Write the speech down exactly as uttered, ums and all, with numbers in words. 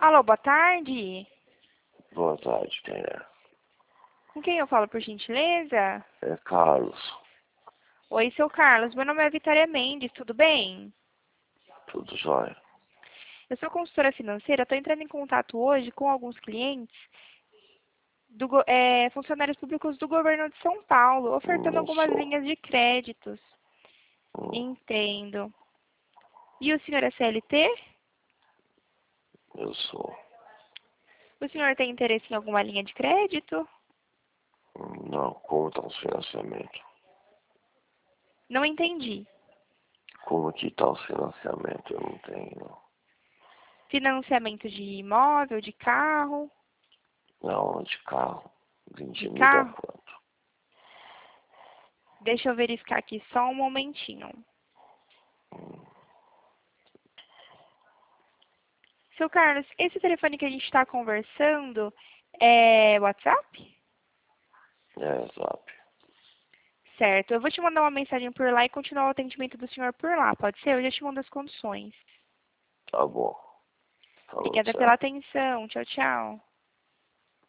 Alô, boa tarde. Boa tarde, quem é? Com quem eu falo, por gentileza? É Carlos. Oi, seu Carlos. Meu nome é Vitória Mendes, tudo bem? Tudo jóia? Eu sou consultora financeira, estou entrando em contato hoje com alguns clientes, do, go- é, funcionários públicos do governo de São Paulo, ofertando Não algumas sou. linhas de créditos. Hum, Entendo. E o senhor é C L T? eu sou. O senhor tem interesse em alguma linha de crédito? Hum, Não, como está o financiamento? Não entendi. Como que está o financiamento? Eu não tenho, não. Financiamento de imóvel, de carro? Não, de carro. De vinte mil dá carro? quanto? Deixa eu verificar aqui só um momentinho. Hum, Seu Carlos, esse telefone que a gente está conversando é WhatsApp? É, zap. Certo. Eu vou te mandar uma mensagem por lá e continuar o atendimento do senhor por lá. Pode ser? Eu já te mando as condições. Tá bom. Falou, Obrigada pela tchau. atenção. Tchau, tchau.